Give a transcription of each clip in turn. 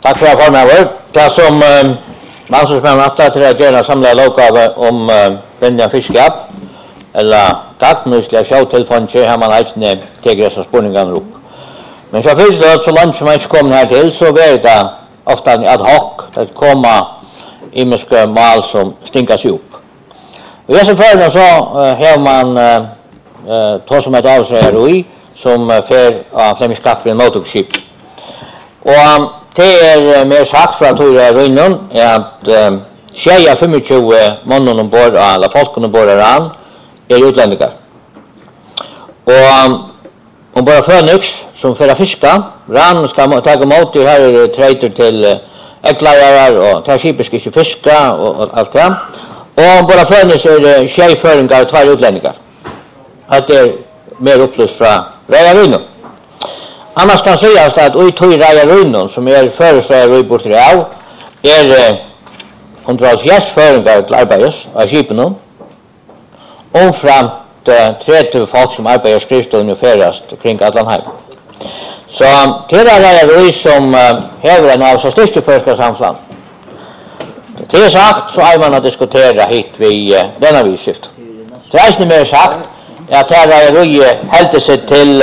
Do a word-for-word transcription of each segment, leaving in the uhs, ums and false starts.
Tack för att jag får det som um, man som är att till att göra samla lokal om uh, brinja fiskap eller gagnusliga showtelefoner har man alltså tegresa spårningar upp. Men så finns det så långt som jag inte kommer här till så är det ofta ad hoc att komma imiska mal som stinkas upp. Och jag som förr så uh, har man uh, uh, två som ett avsröjar i som uh, för av uh, flämskaffer motorskip. Och um, det är mer sagt för att höra rynnon är att uh, tjeja tjugofem månnen ombord eller folk ombord ran är utlänningar. Och um, ombord Phoenix som för att fiska ran ska ta emot det här är trader till uh, ägglajare och ta skipet ska fiska och, och allt det. Och ombord Phoenix är det tjejföringar och två utlänningar. Att det är mer upplöst från Raja rynnon. Annars kan sägas att ui tog Raja rynnon som är föreslagare ui bort av är hundrafjärs föringar till arbeids av skipen omframt trettio folk som arbetar skrivstående och färdast kring Atlanheim. Så till Raja rynnon som häver en av så största forskarsamfland. Det är sagt så är man att diskutera hit vid denna visskift. Det är mer sagt att Raja rynnon hällde sig till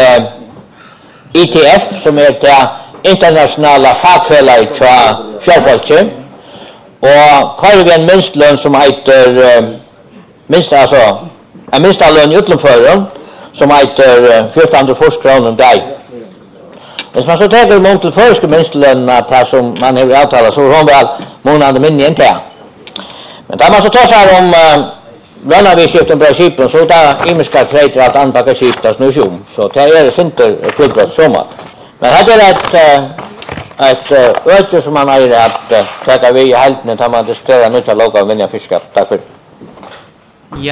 I T F som är det internationella fackfället för sjöfolket och har vi en minstlön som heter uh, minst alltså en minstlön i utlandsfören som heter uh, fjortonhundrafyrtio kronor om dag. Hvis man så tänker mot till förska minstlön att här som man har avtalat så har hon väl månader mindre än det. Men där man så tar sig om uh, lönavisskiften på skipen så där imiska trader att anpacka skipet nu så så det är synter fullbrott som att men hade det ett ett öde som man har att ta vi helt när man diskuterar nu så låga vinna fiskar. Tack för